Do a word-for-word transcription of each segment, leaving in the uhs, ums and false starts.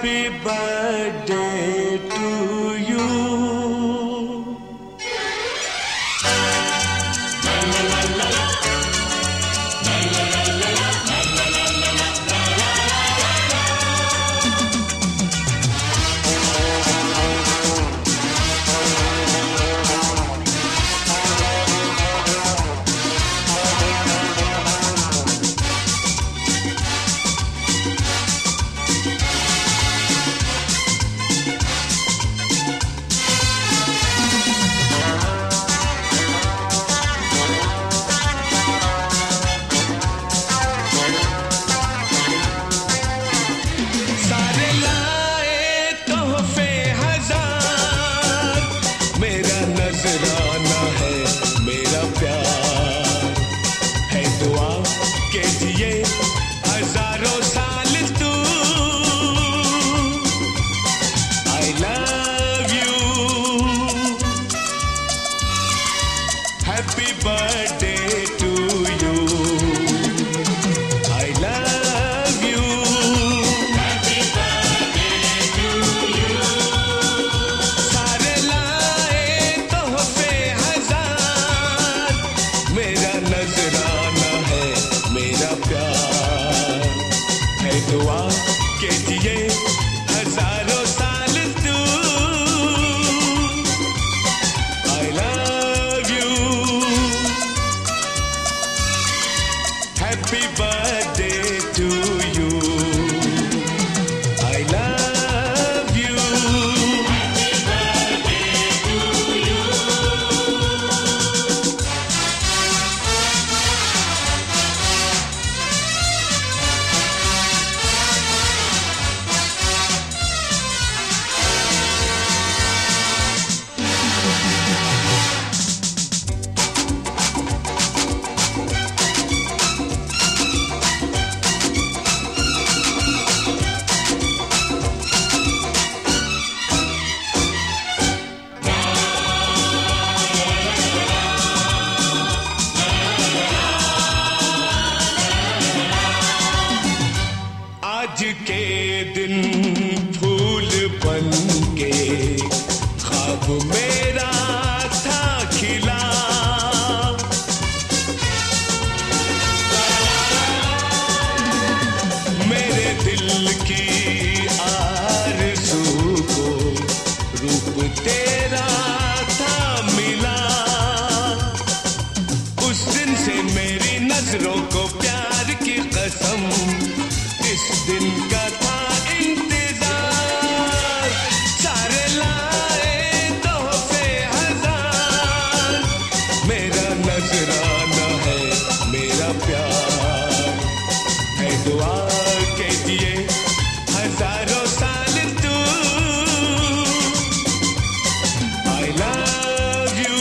Happy birthday to you. दुआ के जिए हजारों साल तू I love you Happy birthday to you I love you Happy birthday to you आज के दिन फूल बन के ख्वाब मेरा था खिला मेरे दिल की आरज़ू को रूप तेरा था मिला उस दिन से मेरी नजरों को प्यार की कसम इस दिन का था इंतजार सारे लाए तोहफे हजार मेरा नजराना है मेरा प्यार है दुआ के दिए हजारों साल तू I love you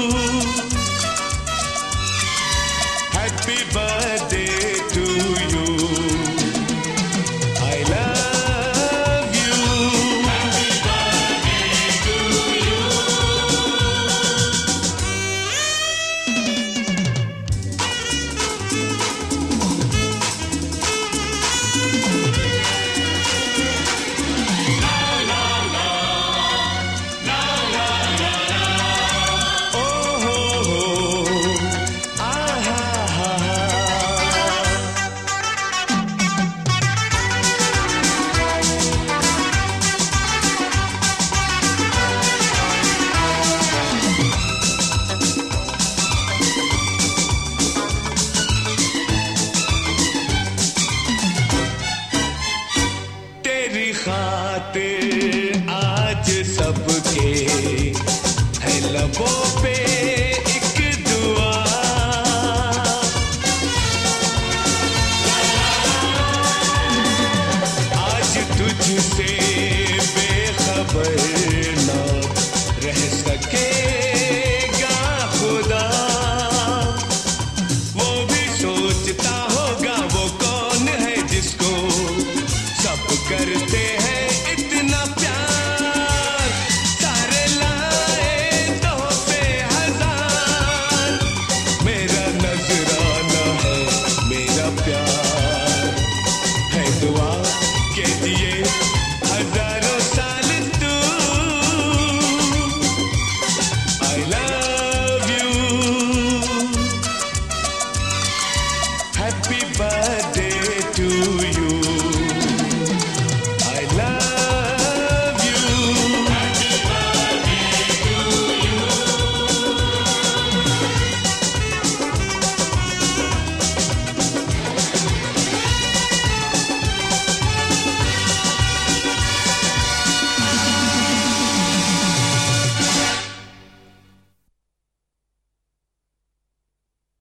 Happy birthday to you I love you Happy birthday to you La la la La la la la Oh oh oh Ah ha ha तेरी खातिर आज सबके है लबों पे एक दुआ आज तुझसे बेखबर ना रह सकेगा खुदा वो भी सोचता होगा वो कौन है जिसको सब करते हैं इतना प्यार सारे लाए तोहफे हजार मेरा नजराना है मेरा प्यार है दुआ के दिए